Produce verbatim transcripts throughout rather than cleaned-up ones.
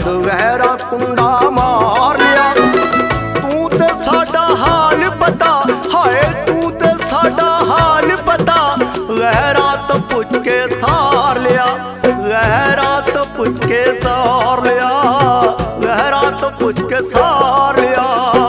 गहरा कुंडा मार लिया। तू ते साडा हाल पता, हाय तू ते साडा हाल पता, गहरा तो पुछ के सार लिया, गहरा तो पुछ के सार लिया, गहरा तो पुछ के सार लिया।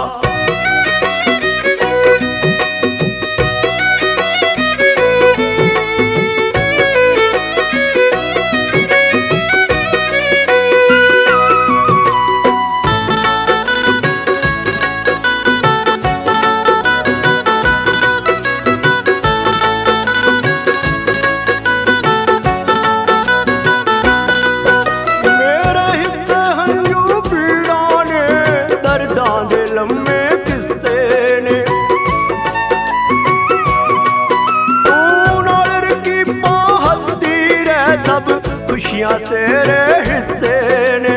खुशियां तेरे हिस्से ने,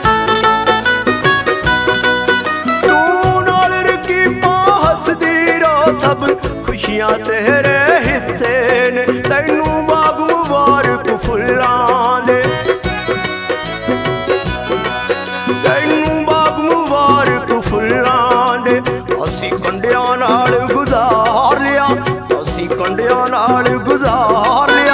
तू नाल रखी हसदी रो सब खुशियां तेरे हिस्से ने। तैनू बाग मुबारक फुल्लां दे, तैनू बाग मुबारक फुल्लां दे। असी कंडियां नाल गुजार लिया, असी कंडियां नाल गुजार लिया।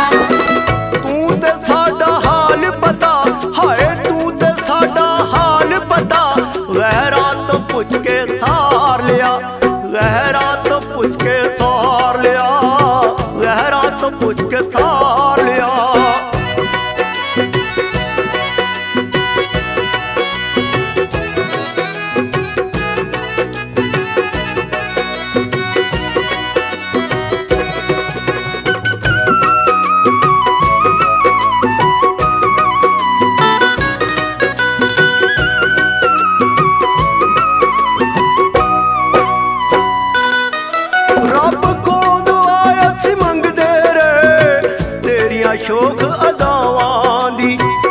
गहरा तो पुछ के सार लिया, गहरा तो पुछ के सार लिया, गहरा तो पुछ के सार लिया। शौक अदावां दी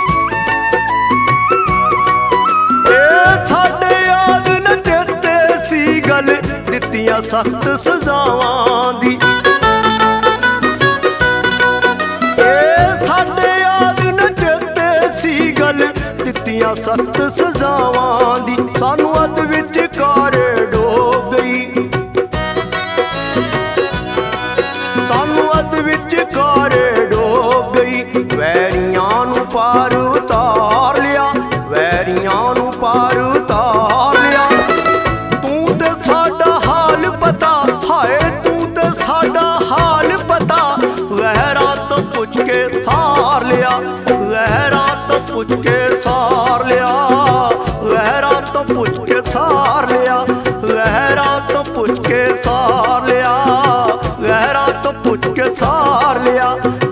साडे याद न चेते सी गल दित्तियां सख्त सजावां दी। साडे याद न चेते सी गल दित्तियां सख्त सजावां दी। सानू अद विच कारे डोब गई, सानू अद विच कारे वैरियां नू पार उतार लिया, वैरियां नू पार उतार लिया। तू ते साडा हाल पता, हाय तू ते साडा हाल पता, गहरा तो पुछ के सार लिया, गहरा तो पुछ के सार लिया, गहरा तो पुछ के सार लिया, गहरा तो पुछ के सार लिया, गहरा तो पुछ के सार लिया।